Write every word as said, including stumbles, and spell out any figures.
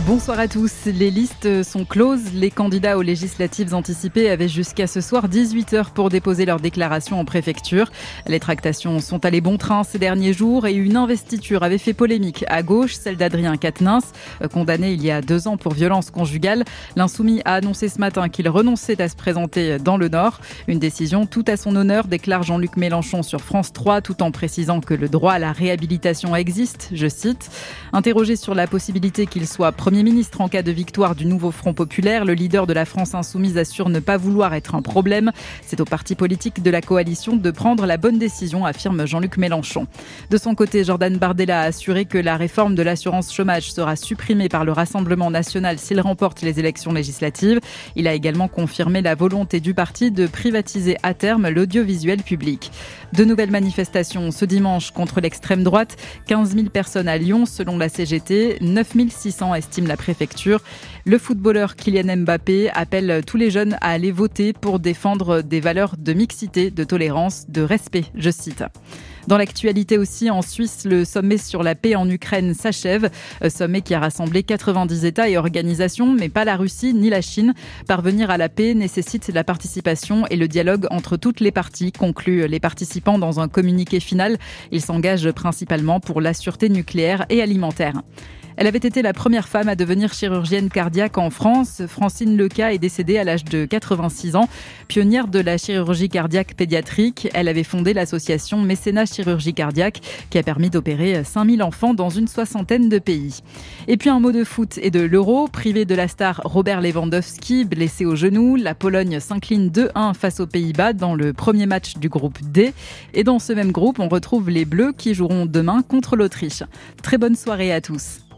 Bonsoir à tous. Les listes sont closes. Les candidats aux législatives anticipées avaient jusqu'à ce soir dix-huit heures pour déposer leur déclaration en préfecture. Les tractations sont allées bon train ces derniers jours et une investiture avait fait polémique à gauche, celle d'Adrien Quatennens, condamné il y a deux ans pour violence conjugale. L'insoumis a annoncé ce matin qu'il renonçait à se présenter dans le Nord. Une décision tout à son honneur, déclare Jean-Luc Mélenchon sur France trois, tout en précisant que le droit à la réhabilitation existe, je cite. Interrogé sur la possibilité qu'il soit Premier ministre en cas de victoire du nouveau Front populaire, le leader de la France insoumise assure ne pas vouloir être un problème. C'est au parti politique de la coalition de prendre la bonne décision, affirme Jean-Luc Mélenchon. De son côté, Jordan Bardella a assuré que la réforme de l'assurance chômage sera supprimée par le Rassemblement national s'il remporte les élections législatives. Il a également confirmé la volonté du parti de privatiser à terme l'audiovisuel public. De nouvelles manifestations ce dimanche contre l'extrême droite. quinze mille personnes à Lyon selon la C G T, neuf mille six cents estime la préfecture. Le footballeur Kylian Mbappé appelle tous les jeunes à aller voter pour défendre des valeurs de mixité, de tolérance, de respect, je cite. Dans l'actualité aussi, en Suisse, le sommet sur la paix en Ukraine s'achève. Sommet qui a rassemblé quatre-vingt-dix États et organisations, mais pas la Russie ni la Chine. Parvenir à la paix nécessite la participation et le dialogue entre toutes les parties, concluent les participants dans un communiqué final. Ils s'engagent principalement pour la sûreté nucléaire et alimentaire. Elle avait été la première femme à devenir chirurgienne cardiaque en France. Francine Leca est décédée à l'âge de quatre-vingt-six ans. Pionnière de la chirurgie cardiaque pédiatrique, elle avait fondé l'association Mécénat Chirurgie Cardiaque qui a permis d'opérer cinq mille enfants dans une soixantaine de pays. Et puis un mot de foot et de l'Euro. Privé de la star Robert Lewandowski, blessé au genou, la Pologne s'incline deux un face aux Pays-Bas dans le premier match du groupe D. Et dans ce même groupe, on retrouve les Bleus qui joueront demain contre l'Autriche. Très bonne soirée à tous.